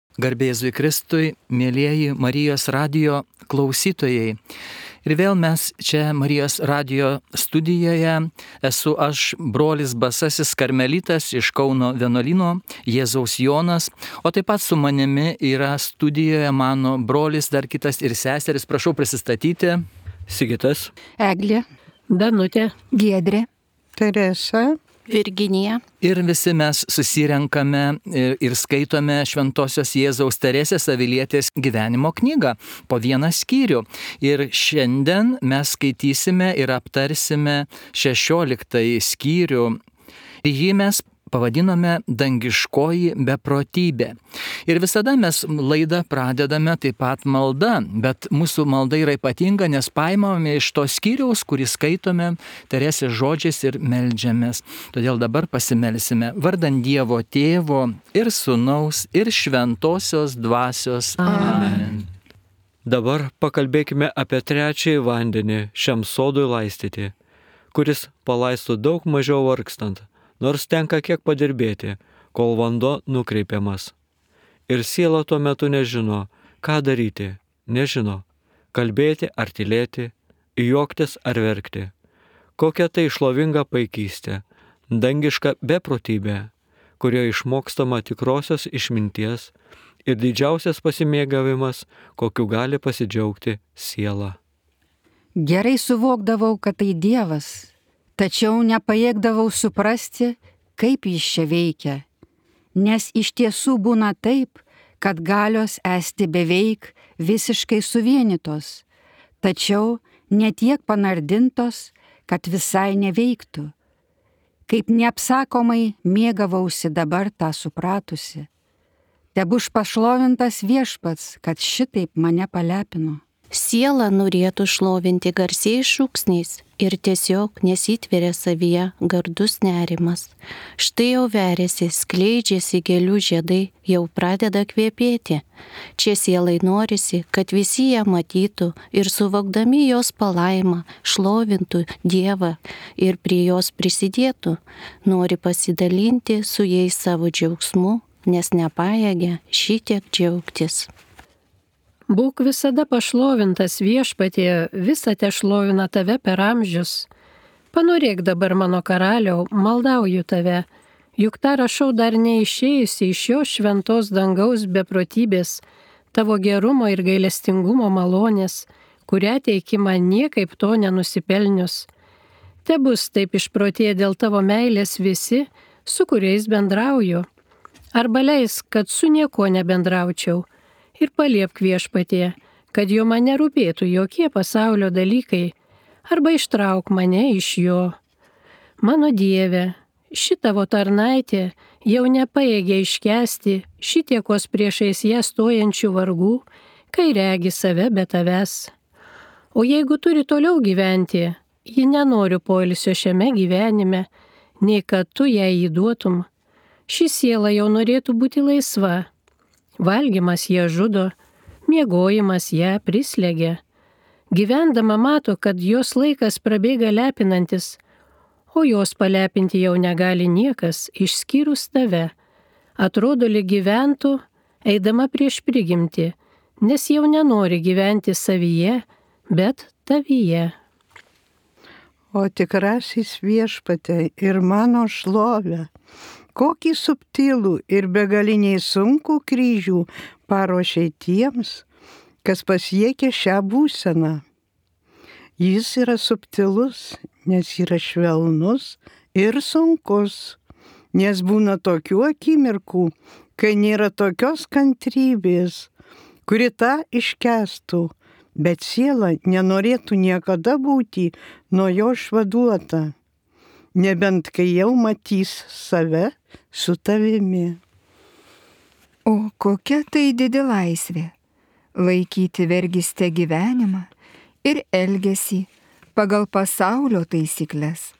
Garbė Jėzui Kristui, mėlyjeji Marijos radijo klausytojai. Ir vėl mes čia Marijos radijo studijoje. Esu aš, brolis Basasis Karmelitas iš Kauno vienuolyno, Jėzaus Jonas. O taip pat su manimi yra studijoje mano brolis, dar kitas ir seseris. Prašau prisistatyti. Sigitas. Eglė. Danutė. Giedrė. Teresa. Virginija. Ir visi mes susirenkame ir skaitome Šventosios Jėzaus Teresės Avilietės gyvenimo knygą po vieną skyrių. Ir šiandien mes skaitysime ir aptarsime 16 skyrių. Jį mes pavadinome dangiškoji beprotybė. Ir visada mes laidą pradedame taip pat malda, bet mūsų malda yra ypatinga, nes paimame iš to skyriaus, kurį skaitome Teresės žodžiais ir meldžiamės. Todėl dabar pasimelsime vardan Dievo Tėvo ir Sūnaus ir Šventosios Dvasios. Amen. Dabar pakalbėkime apie trečiąjį vandenį šiam sodui laistyti, kuris palaistų daug mažiau vargstant, nors tenka kiek padirbėti, kol vanduo nukreipiamas. Ir siela tuo metu nežino, ką daryti, nežino, kalbėti ar tylėti, juoktis ar verkti. Kokia tai šlovinga paikystė, dangiška beprotybė, kurioje išmokstama tikrosios išminties ir didžiausias pasimėgavimas, kokiu gali pasidžiaugti siela. Gerai suvokdavau, kad tai Dievas, tačiau nepajėgdavau suprasti, kaip jis čia veikia, nes iš tiesų būna taip, kad galios esti beveik visiškai suvienytos, tačiau netiek panardintos, kad visai neveiktų. Kaip neapsakomai mėgavausi dabar tą supratusi. Tebuš pašlovintas Viešpats, kad šitaip mane palepino. Siela norėtų šlovinti garsiais šūksniais ir tiesiog nesitveria savyje gardus nerimas. Štai jau veriasi, skleidžiasi gėlių žiedai, jau pradeda kvepėti. Čia sielai norisi, kad visi ją matytų ir suvokdami jos palaimą šlovintų Dievą ir prie jos prisidėtų. Nori pasidalinti su jais savo džiaugsmu, nes nepajėgia šitiek džiaugtis. Būk visada pašlovintas Viešpatie, visą te šlovina tave per amžius. Panorėk dabar mano karaliau, maldauju tave, juk tą rašau dar neišėjusi iš jo šventos dangaus beprotybės, tavo gerumo ir gailestingumo malonės, kurią teiki man niekaip to nenusipelnius. Tebus taip išprotėję dėl tavo meilės visi, su kuriais bendrauju. Arba leis, kad su niekuo nebendraučiau. Ir paliepk Viešpatie, kad jo man nerūpėtų jokie pasaulio dalykai, arba ištrauk mane iš jo. Mano Dieve, ši tavo tarnaitė jau nepajėgia iškęsti šitiekos priešais ją stojančių vargų, kai regi save be tavęs. O jeigu turi toliau gyventi, ji nenori poilsio šiame gyvenime, nei kad tu ją įduotum. Ši siela jau norėtų būti laisva. Valgymas ją žudo, miegojimas ją prislegia. Gyvendama mato, kad jos laikas prabėga lepinantis, o jos palepinti jau negali niekas, išskyrus tave. Atrodo, lyg gyventų, eidama prieš prigimtį, nes jau nenori gyventi savyje, bet tavyje. O tikrasis Viešpatie ir mano šlovė, kokį subtilų ir begaliniai sunkų kryžių paruošė tiems, kas pasiekia šią būseną. Jis yra subtilus, nes yra švelnus ir sunkus, nes būna tokių akimirkų, kai nėra tokios kantrybės, kuri tą iškęstų, bet siela nenorėtų niekada būti nuo jo išvaduota, nebent kai jau matys save su tavimi. O kokia tai didi laisvė - laikyti vergystę gyvenimą ir elgesį pagal pasaulio taisyklės.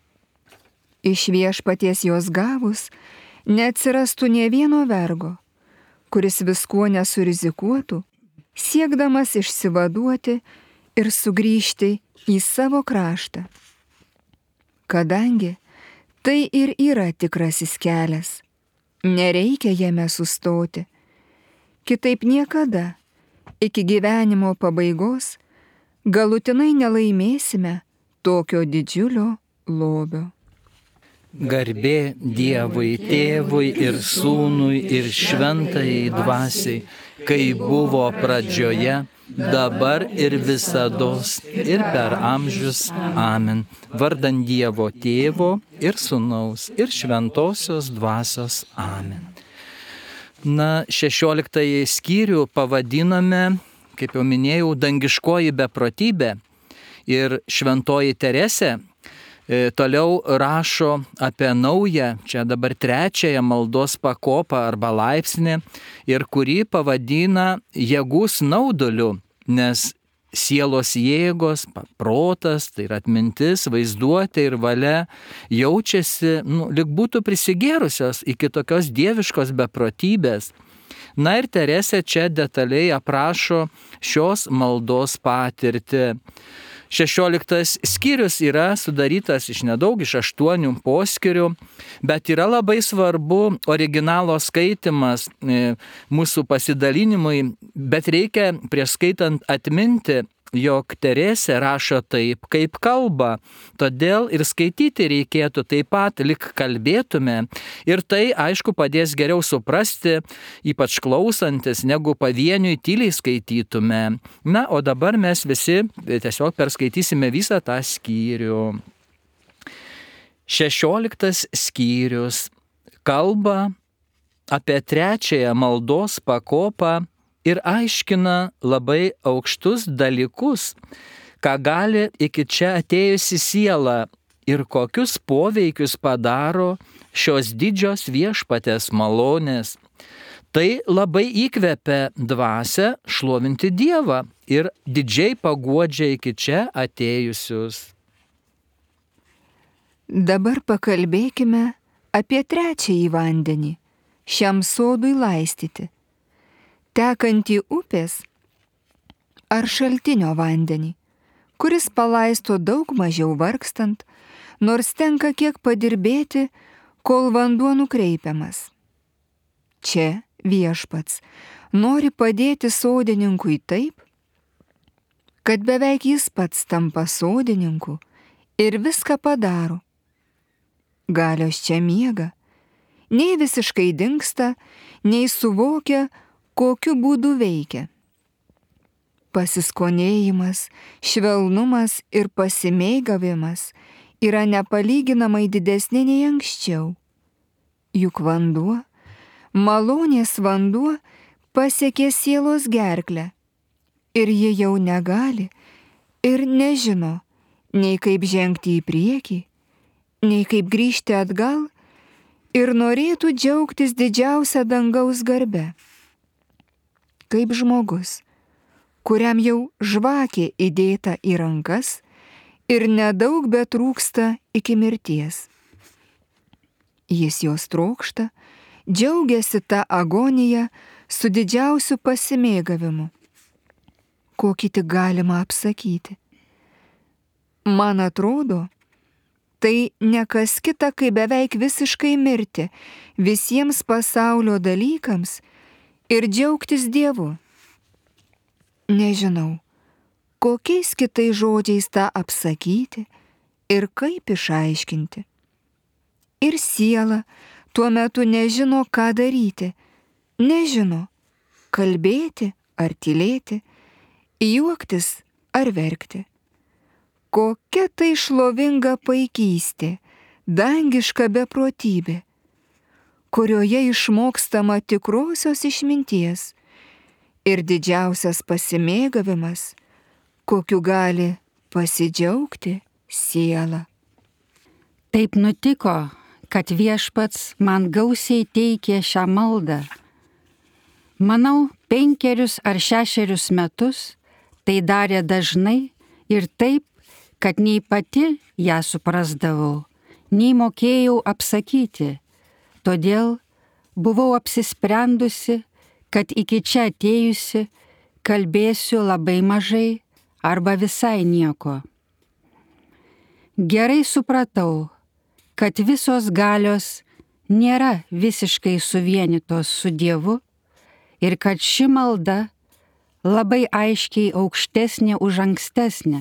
Iš Viešpaties jos gavus neatsirastų nė vieno vergo, kuris viskuo nesurizikuotų, siekdamas išsivaduoti ir sugrįžti į savo kraštą. Kadangi tai ir yra tikrasis kelias, nereikia jame sustoti, kitaip niekada, iki gyvenimo pabaigos, galutinai nelaimėsime tokio didžiulio lobio. Garbė Dievui, Tėvui ir Sūnui ir Šventajai Dvasiai, kai buvo pradžioje, dabar ir visados, ir per amžius. Amen. Vardan Dievo Tėvo ir Sūnaus ir Šventosios Dvasios. Amen. Na, 16 skyrių pavadiname, kaip jau minėjau, dangiškoji beprotybė. Ir Šventoji Teresė toliau rašo apie naują, čia dabar 3 maldos pakopą arba laipsnį, ir kurį pavadina jėgų snauduliu, nes sielos jėgos, protas, tai yra atmintis, vaizduotė ir valia jaučiasi, lyg būtų prisigėrusios iki tokios dieviškos beprotybės. Na ir Teresė čia detaliai aprašo šios maldos patirtį. 16 skyrius yra sudarytas iš 8 poskyrių, bet yra labai svarbu originalo skaitimas mūsų pasidalinimui, bet reikia prieš skaitant atminti, jog Teresė rašo taip, kaip kalba, todėl ir skaityti reikėtų taip pat, lyg kalbėtume, ir tai, aišku, padės geriau suprasti, ypač klausantis, negu pavieniui tyliai skaitytume. Na, o dabar mes visi tiesiog perskaitysime visą tą skyrių. 16 skyrius kalba apie 3 maldos pakopą ir aiškina labai aukštus dalykus, ką gali iki čia atėjusi siela ir kokius poveikius padaro šios didžios viešpatės malonės. Tai labai įkvepia dvasią šlovinti Dievą ir didžiai paguodžia iki čia atėjusius. Dabar pakalbėkime apie 3 vandenį, šiam sodui laistyti. Tekantį upės ar šaltinio vandenį, kuris palaisto daug mažiau vargstant, nors tenka kiek padirbėti, kol vanduo nukreipiamas. Čia viešpats nori padėti sodininkui taip, kad beveik jis pats tampa sodininku ir viską padaro. Galios čia miega, nei visiškai dingsta, nei suvokia, kokiu būdu veikia. Pasiskonėjimas, švelnumas ir pasimėgavimas yra nepalyginamai didesni nei anksčiau. Juk vanduo, malonės vanduo pasiekė sielos gerklę ir ji jau negali ir nežino nei kaip žengti į priekį, nei kaip grįžti atgal ir norėtų džiaugtis didžiausia dangaus garbe. Kaip žmogus, kuriam jau žvakė įdėta į rankas ir nedaug betrūksta iki mirties. Jis jos trokšta, džiaugiasi tą agoniją su didžiausiu pasimėgavimu, kokį tik galima apsakyti. Man atrodo, tai ne kas kita, kaip beveik visiškai mirti visiems pasaulio dalykams ir džiaugtis Dievu. Nežinau, kokiais kitais žodžiais tą apsakyti ir kaip išaiškinti. Ir siela tuo metu nežino, ką daryti, nežino, kalbėti ar tylėti, juoktis ar verkti. Kokia tai šlovinga paikystė, dangiška beprotybė, kurioje išmokstama tikrosios išminties ir didžiausias pasimėgavimas, kokiu gali pasidžiaugti siela. Taip nutiko, kad viešpats man gausiai teikė šią maldą. Manau, 5 ar 6 metus tai darė dažnai ir taip, kad nei pati ją suprasdavau, nei mokėjau apsakyti. Todėl buvau apsisprendusi, kad iki čia atėjusi kalbėsiu labai mažai arba visai nieko. Gerai supratau, kad visos galios nėra visiškai suvienytos su Dievu ir kad ši malda labai aiškiai aukštesnė už ankstesnę.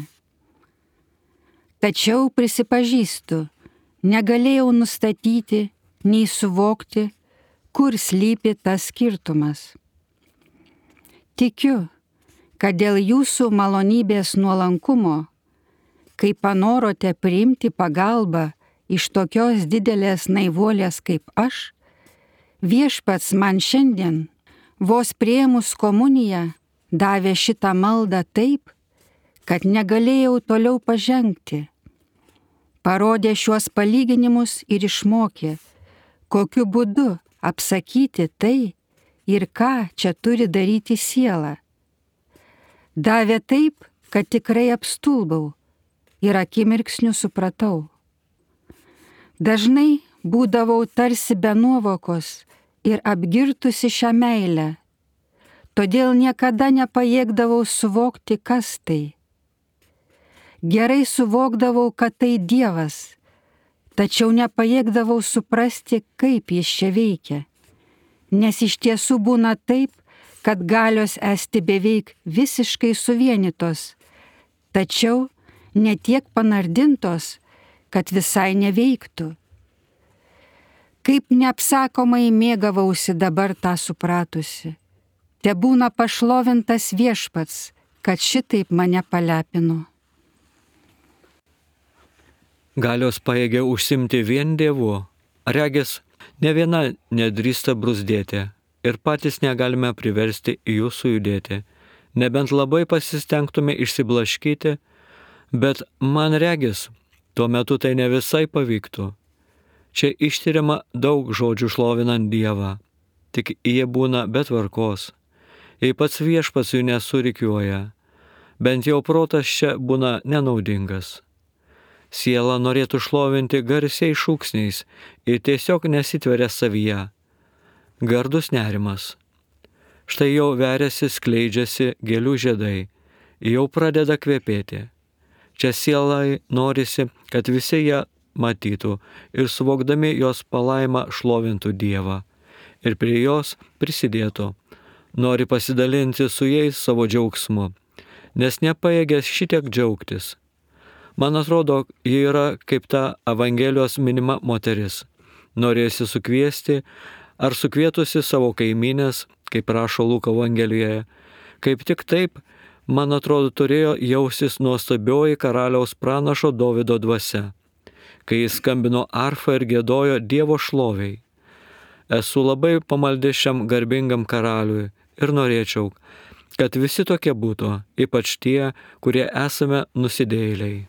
Tačiau prisipažįstu, negalėjau nustatyti nei suvokti, kur slypi tas skirtumas. Tikiu, kad dėl jūsų malonybės nuolankumo, kai panorote priimti pagalbą iš tokios didelės naivuolės kaip aš, viešpats man šiandien, vos priėmus komuniją, davė šitą maldą taip, kad negalėjau toliau pažengti. Parodė šiuos palyginimus ir išmokė, kokiu būdu apsakyti tai ir ką čia turi daryti siela. Davė taip, kad tikrai apstulbau ir akimirksniu supratau. Dažnai būdavau tarsi be nuovokos ir apgirtusi šią meilę, todėl niekada nepajėgdavau suvokti, kas tai. Gerai suvokdavau, kad tai Dievas, tačiau nepajėgdavau suprasti, kaip jis čia veikia, nes iš tiesų būna taip, kad galios esti beveik visiškai suvienytos, tačiau ne tiek panardintos, kad visai neveiktų. Kaip neapsakomai mėgavausi dabar tą supratusi. Tebūna pašlovintas viešpats, kad šitaip mane palepino. Galios pajėgia užsimti vien Dievu. Regis, ne viena nedrįsta bruzdėti ir patys negalime priversti jūsų judėti, nebent labai pasistengtume išsiblaškyti, bet man regis, tuo metu tai ne visai pavyktų. Čia ištiriama daug žodžių šlovinant Dievą, tik jie būna be tvarkos. Jei pats viešpats jų nesurikiuoja, bent jau protas čia būna nenaudingas. Siela norėtų šlovinti garsiai šūksniais ir tiesiog nesitveria savyje. Gardus nerimas. Štai jau veriasi, skleidžiasi gėlių žiedai, jau pradeda kvepėti. Čia sielai norisi, kad visi ją matytų ir suvokdami jos palaimą šlovintų Dievą ir prie jos prisidėtų. Nori pasidalinti su jais savo džiaugsmu, nes nepajėgęs šitiek džiaugtis. Man atrodo, ji yra kaip ta Evangelijos minima moteris. Norėjusi sukviesti ar sukvietusi savo kaimynės, kaip rašo Luko Evangelijoje. Kaip tik taip, man atrodo, turėjo jausis nuostabioji karaliaus pranašo Dovydo dvasia, kai jis skambino arfą ir giedojo Dievo šloviai. Esu labai pamaldi šiam garbingam karaliui ir norėčiau, kad visi tokie būtų, ypač tie, kurie esame nusidėjėliai.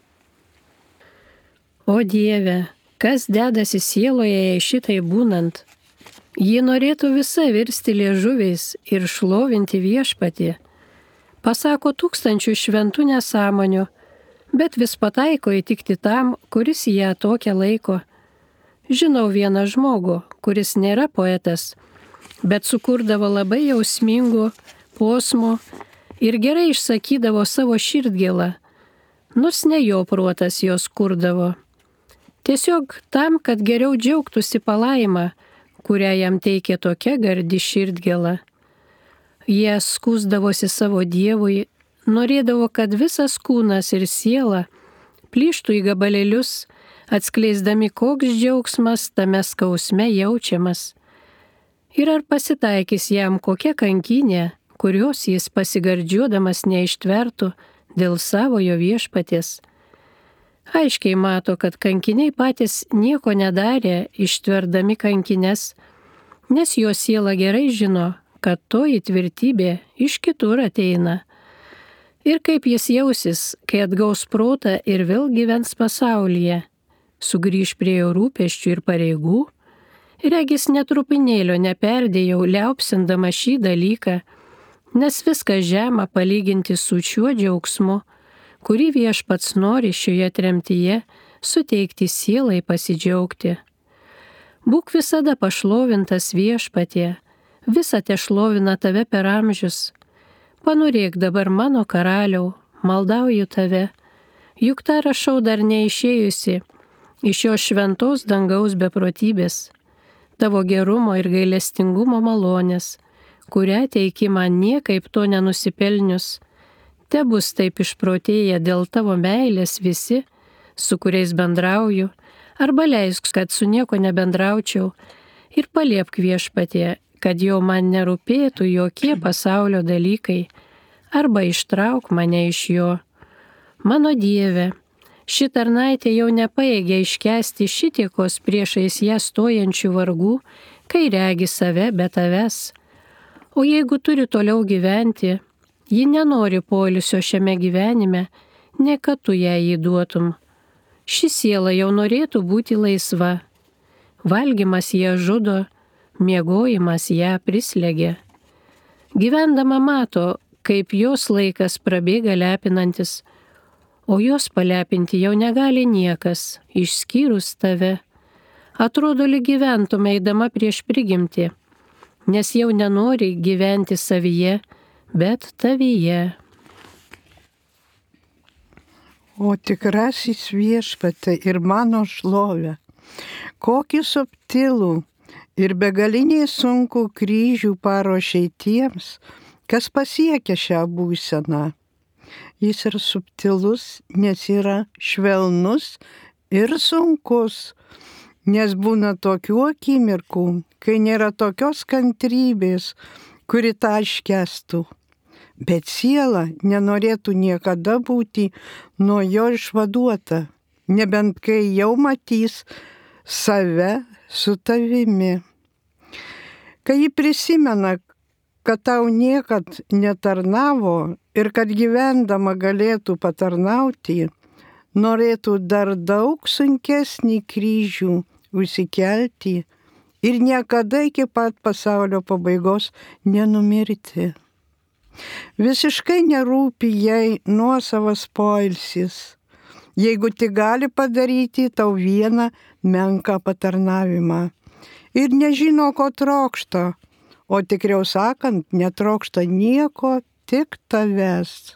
O Dieve, kas dedasi sieloje jai šitai būnant? Ji norėtų visa virsti liežuviais ir šlovinti viešpatį. Pasako tūkstančių šventų nesąmonių, bet vis pataiko įtikti tam, kuris ją tokią laiko. Žinau vieną žmogų, kuris nėra poetas, bet sukurdavo labai jausmingų posmų ir gerai išsakydavo savo širdgėlą, nors ne jo protas jos kurdavo. Tiesiog tam, kad geriau džiaugtųsi palaima, kurią jam teikė tokia gardi širdgėla. Jie skųsdavosi savo Dievui, norėdavo, kad visas kūnas ir siela plyštų į gabalėlius, atskleisdami, koks džiaugsmas tame skausme jaučiamas. Ir ar pasitaikys jam kokia kankinė, kurios jis pasigardžiuodamas neištvertų dėl savojo viešpaties. Aiškiai mato, kad kankiniai patys nieko nedarė, ištverdami kankines, nes jo siela gerai žino, kad toji tvirtybė iš kitur ateina. Ir kaip jis jausis, kai atgaus protą ir vėl gyvens pasaulyje, sugrįž prie jo rūpesčių ir pareigų, regis netrupinėlio neperdėjau liaupsindama šį dalyką, nes viskas žema palyginti su šiuo džiaugsmu, kurį viešpats nori šioje tremtyje suteikti sielai pasidžiaugti. Būk visada pašlovintas viešpatie, visa te šlovina tave per amžius. Panorėk dabar mano karaliau, maldauju tave, juk tą rašau dar neišėjusi iš jo šventos dangaus beprotybės, tavo gerumo ir gailestingumo malonės, kurią teiki man niekaip to nenusipelnius. Te bus taip išprotėję dėl tavo meilės visi, su kuriais bendrauju, arba leisk, kad su nieko nebendraučiau, ir paliepk Viešpatie, kad jau man nerūpėtų jokie pasaulio dalykai, arba ištrauk mane iš jo. Mano Dieve, ši tarnaitė jau nepajėgia iškęsti šitiekos priešais ją stojančių vargų, kai regi save be tavęs. O jeigu turi toliau gyventi, ji nenori poilsio šiame gyvenime, ne kad tu ją įduotum. Ši siela jau norėtų būti laisva. Valgymas ją žudo, miegojimas ją prislegia. Gyvendama mato, kaip jos laikas prabėga lepinantis, o jos palepinti jau negali niekas, išskyrus tave. Atrodo, lyg gyventume eidama prieš prigimtį, nes jau nenori gyventi savyje, bet tavyje. O tikrasis Viešpatie ir mano šlovė, kokį subtilų ir begaliniai sunkų kryžių paruošei tiems, kas pasiekia šią būseną. Jis yra subtilus, nes yra švelnus ir sunkus, nes būna tokių akimirkų, kai nėra tokios kantrybės, kuri tą iškęstų. Bet siela nenorėtų niekada būti nuo jo išvaduota, nebent kai jau matys save su tavimi. Kai ji prisimena, kad tau niekad netarnavo ir kad gyvendama galėtų patarnauti, norėtų dar daug sunkesnį kryžių užsikelti ir niekada iki pat pasaulio pabaigos nenumirti. Visiškai nerūpi jai nuosavas poilsis, jeigu tik gali padaryti tau vieną menką patarnavimą. Ir nežino, ko trokšta, o tikriau sakant, netrokšta nieko, tik tavęs.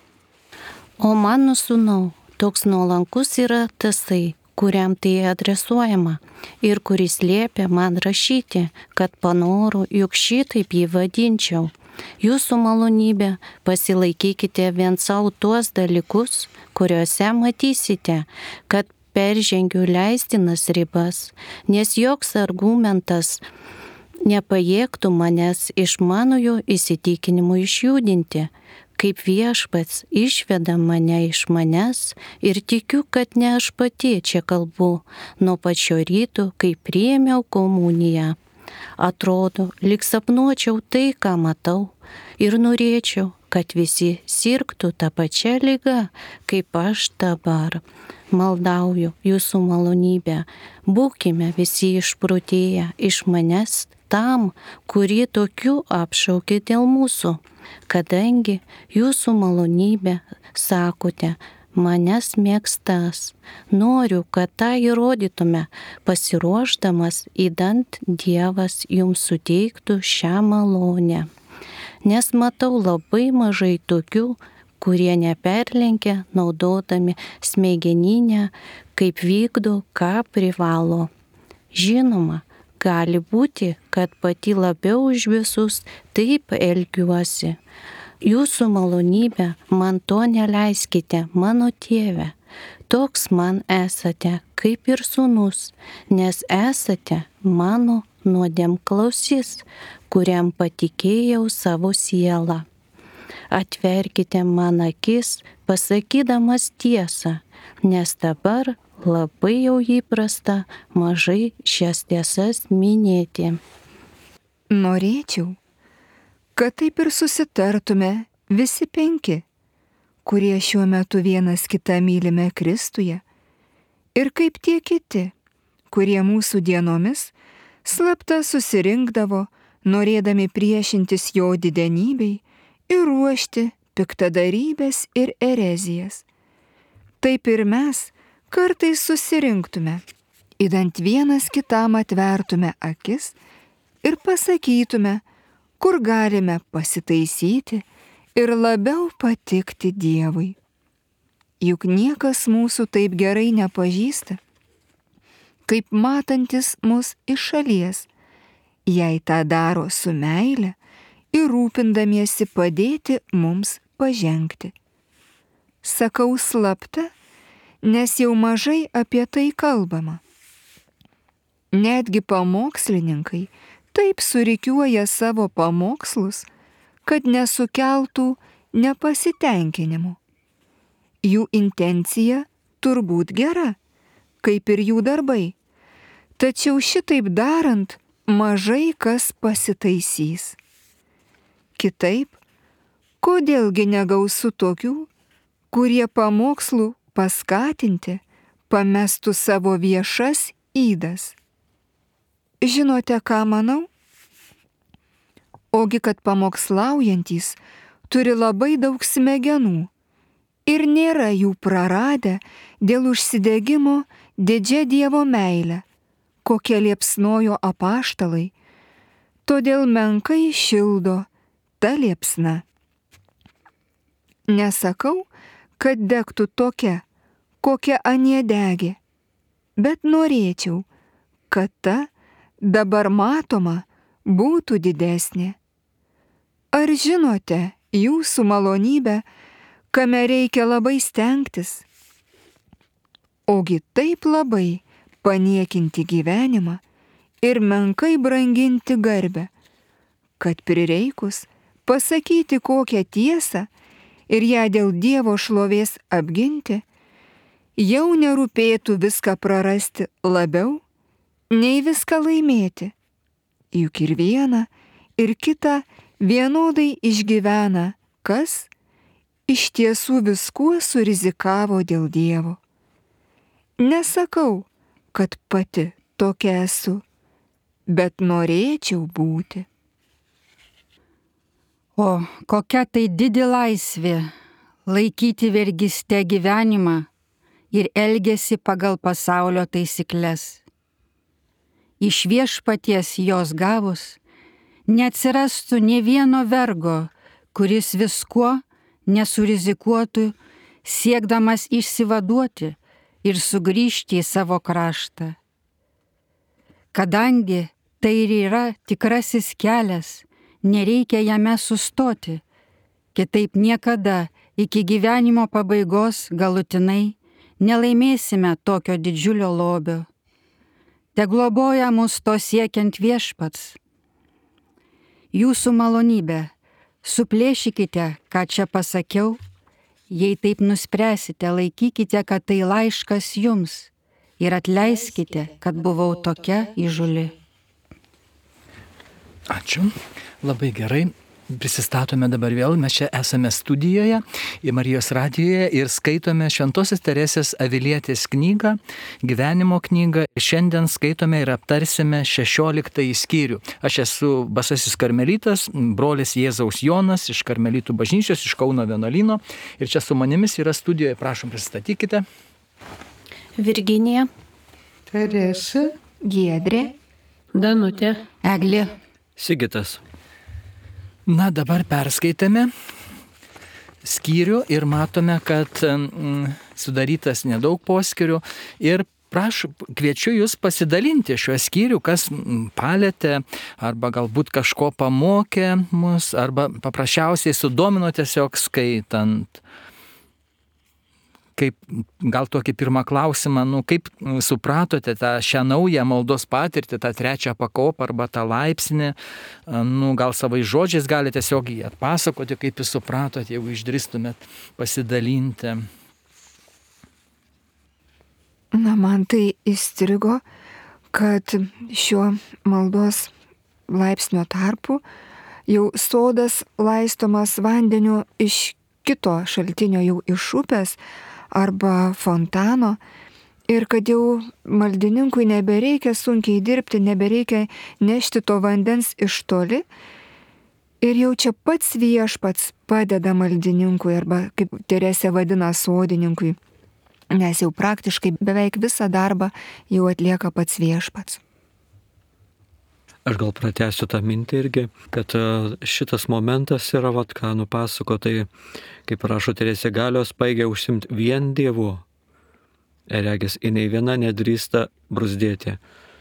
O mano sūnau, toks nuolankus yra tasai, kuriam tai adresuojama ir kuris liepia man rašyti, kad panoru, juk šitaip jį vadinčiau. Jūsų malonybė, pasilaikykite vien savo tuos dalykus, kuriuose matysite, kad peržengiu leistinas ribas, nes joks argumentas nepajėgtų manęs iš manojo įsitikinimų išjudinti, kaip Viešpats išveda mane iš manęs ir tikiu, kad ne aš pati čia kalbu nuo pačio ryto, kai priėmiau komuniją. Atrodo, lyg sapnuočiau tai, ką matau, ir norėčiau, kad visi sirgtų tą pačią ligą, kaip aš dabar. Maldauju jūsų malonybę, būkime visi išprotėję iš manęs tam, kurį tokiu apšaukė dėl mūsų, kadangi jūsų malonybė, sakote, manęs mėgstas. Noriu, kad tą įrodytume, pasiruošdamas, idant Dievas jums suteiktų šią malonę. Nes matau labai mažai tokių, kurie neperlenkia, naudodami smegeninę, kaip vykdo, ką privalo. Žinoma, gali būti, kad pati labiau už visus taip elgiuosi. Jūsų malonybė, man to neleiskite, mano Tėve. Toks man esate, kaip ir sūnus, nes esate mano nuodėmklausys, kuriam patikėjau savo sielą. Atverkite man akis, pasakydamas tiesą, nes dabar labai jau įprasta mažai šias tiesas minėti. Norėčiau, kad taip ir susitartume visi 5, kurie šiuo metu vienas kitą mylime Kristuje, ir kaip tie kiti, kurie mūsų dienomis slapta susirinkdavo, norėdami priešintis jo didenybei ir ruošti piktadarybės ir erezijas. Taip ir mes kartais susirinktume, idant vienas kitam atvertume akis ir pasakytume, kur galime pasitaisyti ir labiau patikti Dievui. Juk niekas mūsų taip gerai nepažįsta, kaip matantis mus iš šalies, jei tą daro su meile ir rūpindamiesi padėti mums pažengti. Sakau slapta, nes jau mažai apie tai kalbama. Netgi pamokslininkai taip surikiuoja savo pamokslus, kad nesukeltų nepasitenkinimo. Jų intencija turbūt gera, kaip ir jų darbai, tačiau šitaip darant mažai kas pasitaisys. Kitaip, kodėlgi negausu tokių, kurie pamokslų paskatinti pamestų savo viešas ydas? Žinote, ką manau? Ogi, kad pamokslaujantys turi labai daug smegenų ir nėra jų praradę dėl užsidegimo didžia Dievo meile, kokie liepsnojo apaštalai, todėl menkai šildo ta liepsna. Nesakau, kad degtų tokia, kokia anie degė, bet norėčiau, kad ta dabar matoma būtų didesnė. Ar žinote, jūsų malonybė, kame reikia labai stengtis? Ogi taip labai paniekinti gyvenimą ir menkai branginti garbę, kad prireikus pasakyti kokią tiesą ir ją dėl Dievo šlovės apginti, jau nerūpėtų viską prarasti labiau, nei viską laimėti. Juk ir viena, ir kita vienodai išgyvena, kas iš tiesų viskuo surizikavo dėl Dievo. Nesakau, kad pati tokia esu, bet norėčiau būti. O kokia tai didi laisvė laikyti vergyste gyvenimą ir elgesi pagal pasaulio taisyklės. Iš viešpaties jos gavus, neatsirastų nė vieno vergo, kuris viskuo nesurizikuotų, siekdamas išsivaduoti ir sugrįžti į savo kraštą. Kadangi tai ir yra tikrasis kelias, nereikia jame sustoti, kitaip niekada iki gyvenimo pabaigos galutinai nelaimėsime tokio didžiulio lobio. Te globoja mus to siekiant viešpats. Jūsų malonybė, suplėšykite, ką čia pasakiau, jei taip nuspręsite, laikykite, kad tai laiškas jums ir atleiskite, kad buvau tokia įžūli. Ačiū, labai gerai. Prisistatome dabar vėl, mes čia esame studijoje į Marijos radijoje ir skaitome Šventosios Teresės Avilietės knygą, gyvenimo knygą. Šiandien skaitome ir aptarsime 16 skyrių. Aš esu Basasis karmelitas, brolis Jėzaus Jonas iš Karmelitų bažnyčios, iš Kauno vienuolyno. Ir čia su manimis yra studijoje, prašom pristatykite. Virginija, Teresė, Giedrė, Danutė, Eglė. Sigitas. Na, dabar perskaitėme skyrių ir matome, kad sudarytas nedaug poskyrių ir kviečiu jūs pasidalinti šiuo skyriu, kas palėtė arba galbūt kažko pamokė mus arba paprasčiausiai sudomino tiesiog skaitant. Kaip, gal tokį pirmą klausimą, kaip supratote šią naują maldos patirtį, tą trečią pakopą arba tą laipsnį, gal savais žodžiais galite tiesiog jį atpasakoti, kaip jūs supratote, jeigu išdrįstumėt pasidalinti. Na, man tai įstrigo, kad šiuo maldos laipsnio tarpu jau sodas laistomas vandeniu iš kito šaltinio, jau iš upės arba fontano, ir kad jau maldininkui nebereikia sunkiai dirbti, nebereikia nešti to vandens iš toli, ir jau čia pats viešpats padeda maldininkui, arba kaip Teresė vadina sodininkui, nes jau praktiškai beveik visą darbą jau atlieka pats viešpats. Aš gal pratęsiu tą mintį irgi, kad šitas momentas yra, ką nupasako, tai, kaip rašo Teresė, galios paigia užsimti vien Dievu. Regis, nei viena nedrįsta bruzdėti.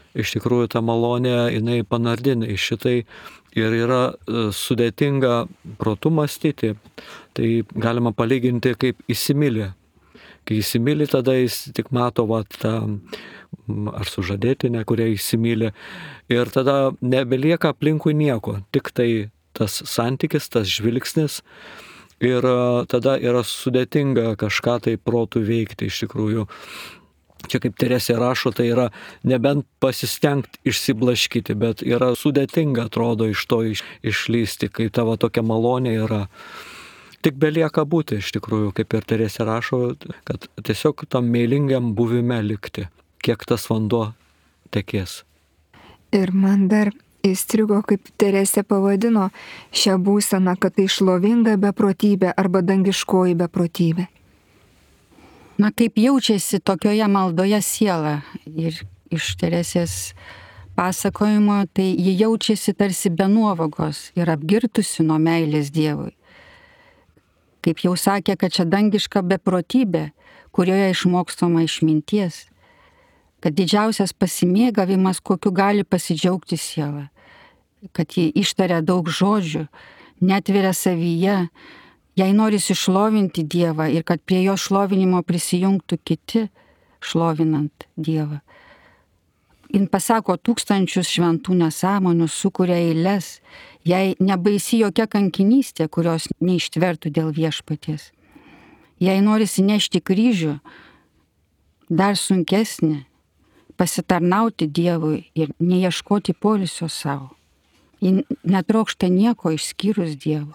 iš tikrųjų ta malonė, jinai panardina į šitai ir yra sudėtinga protu mąstyti. Tai galima palyginti kaip įsimylė. Kai įsimylė, tada jis tik mato tą ar sužadėtinę, kurią įsimylė. Ir tada nebelieka aplinkui nieko, tik tai tas santykis, tas žvilgsnis. Ir tada yra sudėtinga kažką tai protų veikti iš tikrųjų. Čia kaip Teresė rašo, tai yra nebent pasistengti išsiblaškyti, bet yra sudėtinga, atrodo, iš to išlysti, kai tavo tokia malonė yra. Tik belieka būti iš tikrųjų, kaip ir Teresė rašo, kad tiesiog tam meilingiam buvime likti, kiek tas vanduo tekės. Ir man dar įstrigo, kaip Teresė pavadino šią būseną, kad tai šlovinga beprotybė arba dangiškoji beprotybė. Na, kaip jaučiasi tokioje maldoje siela? Ir iš Teresės pasakojimo, tai ji jaučiasi tarsi be nuovokos ir apgirtusi nuo meilės Dievui. Kaip jau sakė, kad čia dangiška beprotybė, kurioje išmokstama išminties, kad didžiausias pasimėgavimas, kokiu gali pasidžiaugti siela, kad ji ištaria daug žodžių, netveria savyje, jai norisi šlovinti Dievą ir kad prie jo šlovinimo prisijungtų kiti, šlovinant Dievą. Jin pasako tūkstančius šventų nesąmonių, sukuria eiles, jai nebaisi jokia kankinystė, kurios neištvertų dėl viešpaties. Jai norisi nešti kryžių, dar sunkesnį, pasitarnauti Dievui ir neieškoti poilsio savo. Ji netrokšta nieko išskyrus Dievo.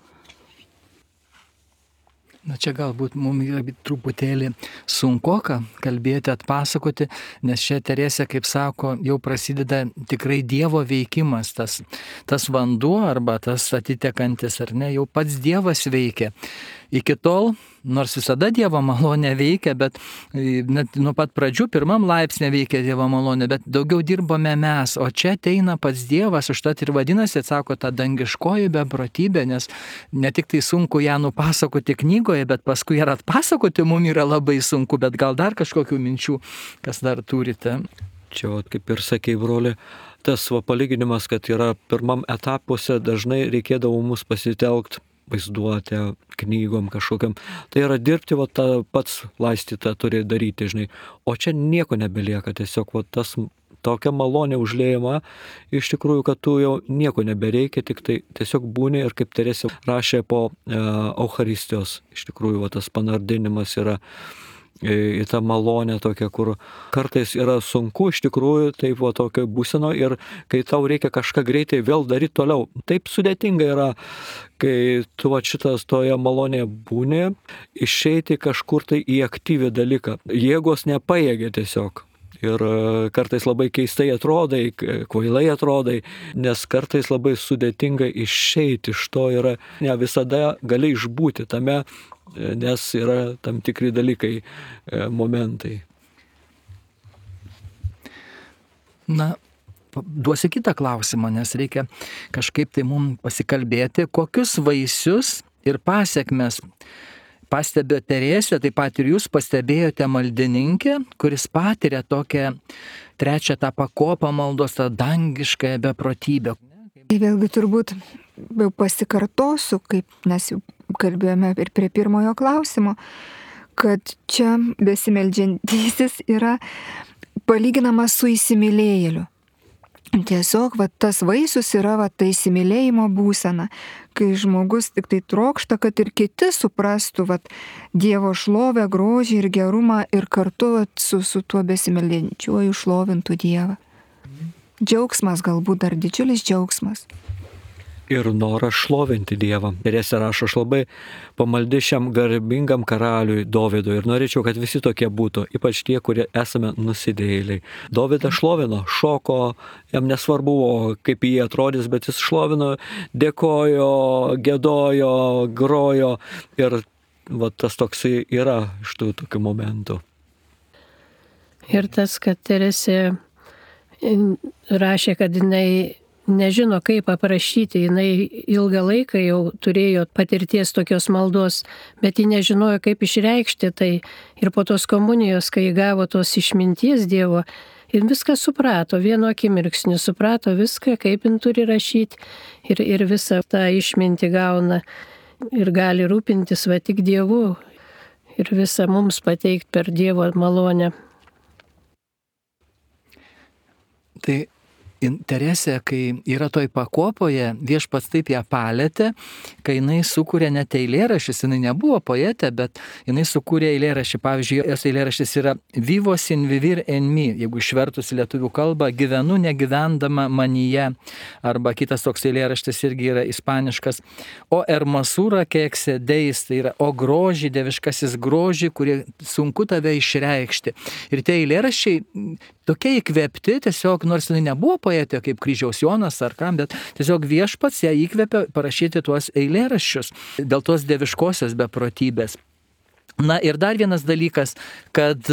Na čia galbūt mums yra truputėlį sunkoka kalbėti, atpasakoti, nes čia Teresė, kaip sako, jau prasideda tikrai Dievo veikimas, tas vanduo arba tas atitekantis, ar ne, jau pats Dievas veikia. Iki tol, nors visada Dievo malonė veikia, bet net nuo pat pradžių pirmam laipsnė veikia Dievo malonė, bet daugiau dirbame mes, o čia ateina pats Dievas, užtat ir vadinasi, atsako, ta dangiškoji beprotybė, nes ne tik tai sunku ją nupasakoti knygoje, bet paskui ir atpasakoti mums yra labai sunku, bet gal dar kažkokių minčių, kas dar turite. Čia, kaip ir sakei, broli, tas palyginimas, kad yra pirmam etapuose dažnai reikėdavo mus pasitelkti vaizduotę, knygom kažkokiam. Tai yra dirbti, pats laistytą turi daryti, žinai. O čia nieko nebelieka, tiesiog tas tokia malonė užliejama, iš tikrųjų, kad tu jau nieko nebereikia, tik tai tiesiog būni ir kaip Teresė rašė po Eucharistijos, iš tikrųjų, tas panardinimas yra į tą malonę tokią, kur kartais yra sunku iš tikrųjų, taip tokio būseno ir kai tau reikia kažką greitai vėl daryti toliau. Taip sudėtinga yra, kai tu šitas toje malonėje būni, išeiti kažkur tai į aktyvį dalyką. Jėgos nepajėgia tiesiog. Ir kartais labai keistai atrodai, kvailai atrodai, nes kartais labai sudėtinga išeiti iš to yra, ne visada gali išbūti tame, nes yra tam tikri dalykai, momentai. Na, duosiu kitą klausimą, nes reikia kažkaip tai mums pasikalbėti, kokius vaisius ir pasiekmes pastebėjo Teresė, taip pat ir jūs pastebėjote maldininkę, kuris patiria tokią trečią tą pakopą maldos, tą dangiškąją beprotybę. Tai vėlgi turbūt jau pasikartosiu, kaip mes jau kalbėjome ir prie pirmojo klausimo, kad čia besimeldžiantysis yra palyginamas su įsimylėjėliu. Tiesiog tas vaisius yra ta įsimylėjimo būsena, kai žmogus tik tai trokšta, kad ir kiti suprastų Dievo šlovę, grožį ir gerumą ir kartu su tuo besimeldžiančiuoju šlovintų Dievą. Džiaugsmas, galbūt dar didžiulis džiaugsmas. Ir noras šlovinti Dievą. Teresė rašo, aš labai pamaldi šiam garbingam karaliui Dovydui ir norėčiau, kad visi tokie būtų, ypač tie, kurie esame nusidėjėliai. Dovydas šlovino, šoko, jam nesvarbu, kaip jie atrodys, bet jis šlovino, dėkojo, gėdojo, grojo ir tas toksai yra iš tų tokių momentų. Ir tas, kad Teresė rašė, kad jinai nežino, kaip aprašyti, jinai ilgą laiką jau turėjo patirties tokios maldos, bet ji nežinojo, kaip išreikšti tai. Ir po tos komunijos, kai gavo tos išminties Dievo, Ir viską suprato, vienu akimirksniu suprato viską, kaip jin turi rašyti ir visą tą išmintį gauna ir gali rūpintis va tik Dievu ir visą mums pateikti per Dievo malonę. Tai Teresė, kai yra toj pakopoje, Viešpats taip ją palėtė, kai jinai sukūrė net eilėraščius, jinai nebuvo poetė, bet jinai sukūrė eilėraštį. Pavyzdžiui, jos eilėraštis yra Vivo sin vivir en mi, jeigu išvertus į lietuvių kalbą, gyvenu negyvendama manyje, arba kitas toks eilėraštis irgi yra ispaniškas. O hermosura que excedéis, tai yra o grožį, dieviškasis grožį, kurį sunku tave išreikšti. Ir tie eilėraščiai tokie įkvėpti, tiesiog, nors jinai nebuvo poetė kaip Kryžiaus Jonas ar kam, bet tiesiog Viešpats ją įkvėpė parašyti tuos eilėraščius dėl tos dieviškosios beprotybės. Na ir dar vienas dalykas, kad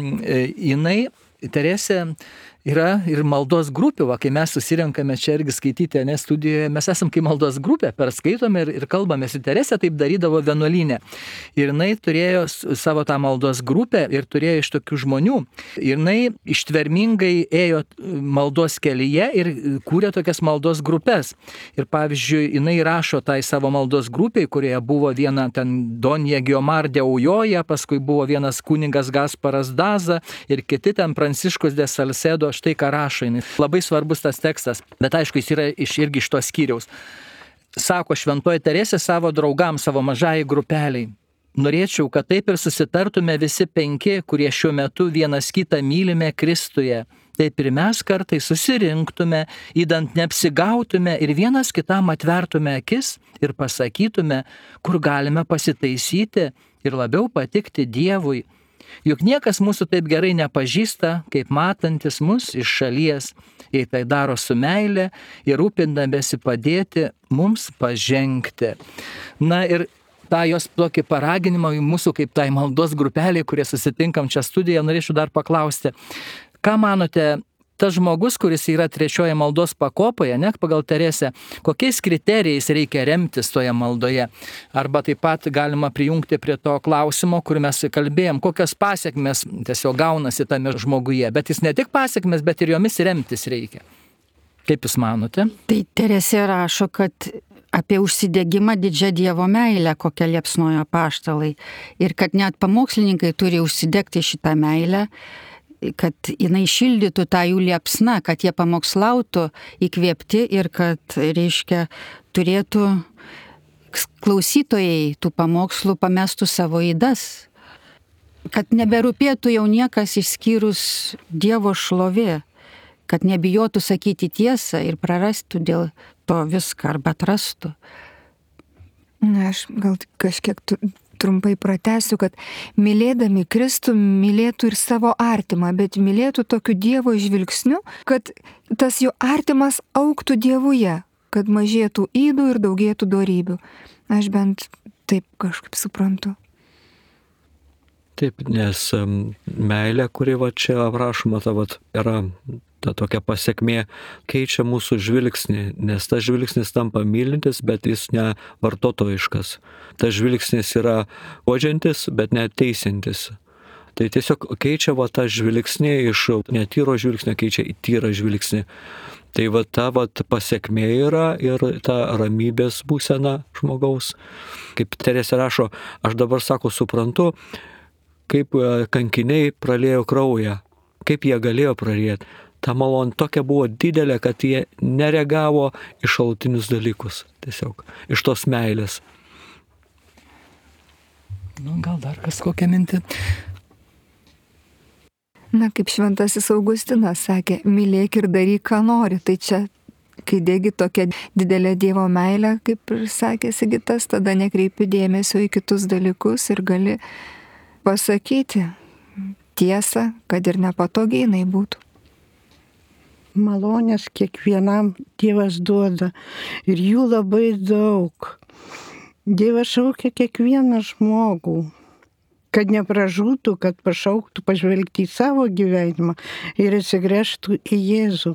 jinai, Teresė, yra ir maldos grupė, kai mes susirenkame čia irgi skaityti, nes studijoje mes esam kaip maldos grupė, perskaitome ir kalbame. Su Teresė taip darydavo vienuolyne. Ir jinai turėjo savo tą maldos grupę ir turėjo iš tokių žmonių. Ir jinai ištvermingai ėjo maldos kelyje ir kūrė tokias maldos grupės. Ir pavyzdžiui, jinai rašo tai savo maldos grupiai, kurioje buvo viena ten Donja Giomardė Aujoja, paskui buvo vienas kunigas Gasparas Daza ir kiti ten Pranciškus de Salcedo. Štai ką rašo, labai svarbus tas tekstas, bet aišku, jis yra irgi iš to skyriaus. Sako šventoji Teresė savo draugams, savo mažai grupeliai. Norėčiau, kad taip ir susitartume visi 5, kurie šiuo metu vienas kitą mylime Kristuje. Taip ir mes kartai susirinktume, įdant neapsigautume ir vienas kitam atvertume akis ir pasakytume, kur galime pasitaisyti ir labiau patikti Dievui. Juk niekas mūsų taip gerai nepažįsta, kaip matantis mus iš šalies, jei tai daro su meile ir rūpindamėsi padėti mums pažengti. Na ir tą jos tokį paraginimą mūsų kaip tai maldos grupeliai, kurie susitinkam čia studijoje, norėčiau dar paklausti, ką manote, tas žmogus, kuris yra 3 maldos pakopoje, ne pagal Teresę, kokiais kriterijais reikia remtis toje maldoje? Arba taip pat galima prijungti prie to klausimo, kur mes kalbėjom, kokias pasiekmes tiesiog gaunasi tame žmoguje, bet jis ne tik pasiekmes, bet ir jomis remtis reikia. Kaip jūs manote? Tai Teresė rašo, kad apie užsidegimą didžią Dievo meilę, kokią liepsnojo apaštalai, ir kad net pamokslininkai turi užsidegti šitą meilę, kad jinai šildytų tą jų liepsną, kad jie pamokslautų įkvėpti ir kad, reiškia, turėtų klausytojai tų pamokslų pamestų savo ydas, kad neberūpėtų jau niekas išskyrus Dievo šlovė, kad nebijotų sakyti tiesą ir prarastų dėl to viską arba atrastų. Na, aš gal kažkiek trumpai pratęsiu, kad mylėdami Kristų mylėtų ir savo artimą, bet mylėtų tokiu Dievo žvilgsniu, kad tas jo artimas augtų Dievuje, kad mažėtų ydų ir daugėtų dorybių. Aš bent taip kažkaip suprantu. Taip, nes meilė, kuri va čia aprašoma, yra ta tokia pasiekmė, keičia mūsų žvilgsnį, nes tas žvilgsnis tampa mylintis, bet jis ne vartotojiškas. Tas žvilgsnis yra guodžiantis, bet neteisintis. Tai tiesiog keičia va tą žvilgsnį iš netyro žvilgsnio, keičia į tyrą žvilgsnį. Tai va ta pasiekmė yra ir ta ramybės būsena žmogaus. Kaip Teresė rašo, aš dabar suprantu, kaip kankiniai praliejo kraują, kaip jie galėjo pralieti. Ta malonė tokia buvo didelė, kad jie nereagavo į šalutinius dalykus, tiesiog iš tos meilės. Nu, gal dar kas kokią mintį? Na, kaip šventasis Augustinas sakė, mylėk ir daryk, ką nori. Tai čia, kai degi tokia didelė Dievo meilė, kaip ir sakė Sigitas, tada nekreipi dėmesio į kitus dalykus ir gali pasakyti tiesą, kad ir nepatogiai jinai būtų. Malonės kiekvienam Dievas duoda ir jų labai daug. Dievas šaukia kiekvieną žmogų, kad nepražūtų, kad pašauktų pažvelgti į savo gyvenimą ir atsigręžtų į Jėzų.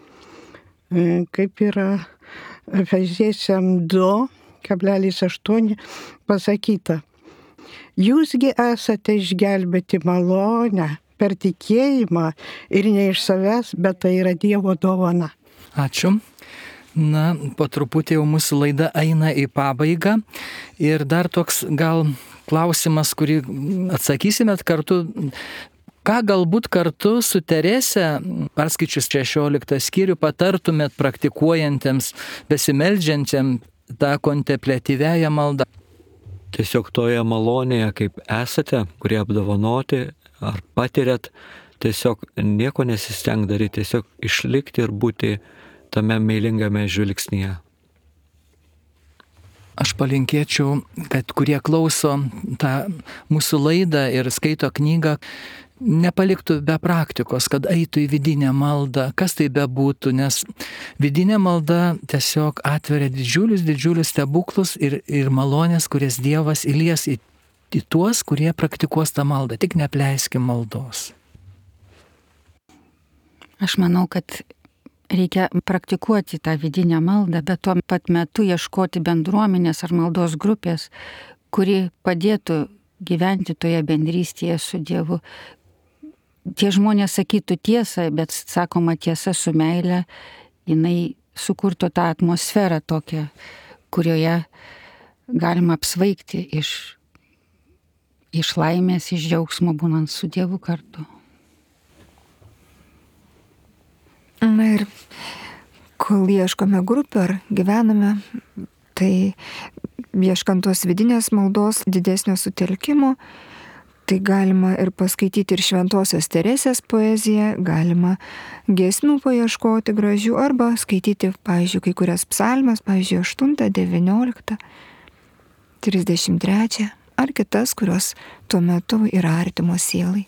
Kaip yra Efeziesiam 2,8 pasakyta. Jūsgi esate išgelbėti malonę per tikėjimą ir ne iš savęs, bet tai yra Dievo dovana. Ačiū. Na, po truputį jau mūsų laida eina į pabaigą ir dar toks gal klausimas, kurį atsakysime kartu. Ką galbūt kartu su Terese, perskaičius 16 skyrių, patartumėt praktikuojantiems, besimeldžiantiems tą kontempliatyviąją maldą? Tiesiog toje malonėje, kaip esate, kurie apdovanoti ar patiriat, tiesiog nieko nesisteng daryti, tiesiog išlikti ir būti tame meilingame žvilgsnyje. Aš palinkėčiau, kad kurie klauso tą mūsų laidą ir skaito knygą, nepaliktų be praktikos, kad eitų į vidinę maldą, kas tai bebūtų, nes vidinė malda tiesiog atveria didžiulius stebuklus ir malonės, kurias Dievas įlies į tuos, kurie praktikuos tą maldą. Tik neapleiskim maldos. Aš manau, kad reikia praktikuoti tą vidinę maldą, bet tuo pat metu ieškoti bendruomenės ar maldos grupės, kuri padėtų gyventi toje bendrystėje su Dievu. Tie žmonės sakytų tiesą, bet sakoma tiesa su meile, jinai sukurtų tą atmosferą tokią, kurioje galima apsvaigti iš laimės, iš džiaugsmo būnant su Dievu kartu. Na ir kol ieškome grupių ar gyvename, tai ieškant tos vidinės maldos didesnio sutelkimo, tai galima ir paskaityti ir Šventosios Teresės poeziją, galima giesmių paieškoti gražių arba skaityti, pavyzdžiui, kai kurias psalmes, pavyzdžiui, 8, 19, 33 ar kitas, kurios tuo metu yra artimos sielai.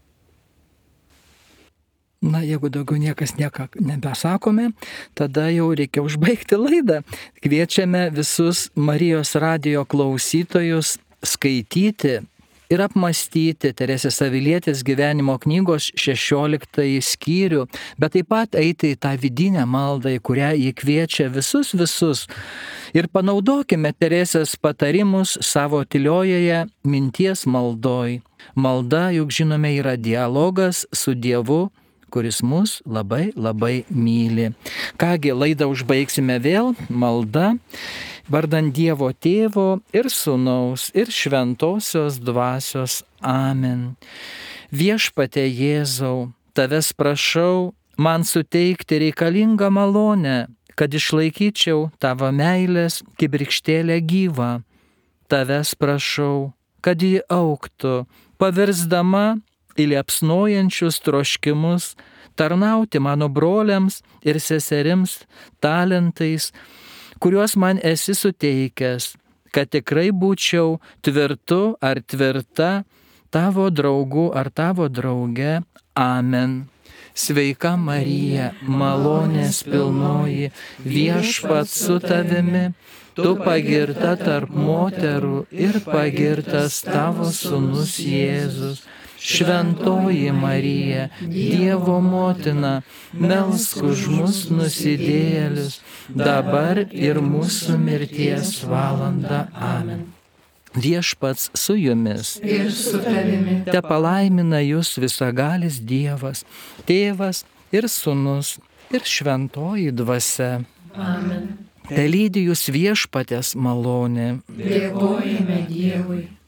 Na, jeigu daugiau niekas nieko nebesakome, tada jau reikia užbaigti laidą. Kviečiame visus Marijos radijo klausytojus skaityti ir apmastyti Teresės Avilietės gyvenimo knygos 16 skyrių, bet taip pat eiti į tą vidinę maldą, į kurią jį kviečia visus. Ir panaudokime Teresės patarimus savo tyliojoje minties maldoj. Malda, juk žinome, yra dialogas su Dievu, kuris mus labai myli. Kągi, laidą užbaigsime vėl malda. Vardant Dievo Tėvo ir Sūnaus ir Šventosios Dvasios. Amen. Viešpatie Jėzau, tavęs prašau man suteikti reikalingą malonę, kad išlaikyčiau tavo meilės kibirkštėlę gyvą. Tavęs prašau, kad ji augtų, pavirsdama į liepsnojančius troškimus, tarnauti mano broliams ir seserims talentais, kuriuos man esi suteikęs, kad tikrai būčiau tvirtu ar tvirta tavo draugu ar tavo drauge. Amen. Sveika Marija, malonės pilnoji, Viešpats su tavimi, tu pagirta tarp moterų ir pagirtas tavo sūnus Jėzus. Šventoji Marija, Dievo motina, melsk už mus nusidėjėlius, dabar ir mūsų mirties valanda. Amen. Viešpats su jumis ir su tavimi. Te palaimina jūs visagalis Dievas, Tėvas ir Sūnus ir Šventoji Dvasia. Amen. Te lydi jūs Viešpaties malonė. Dėkojame Dievui.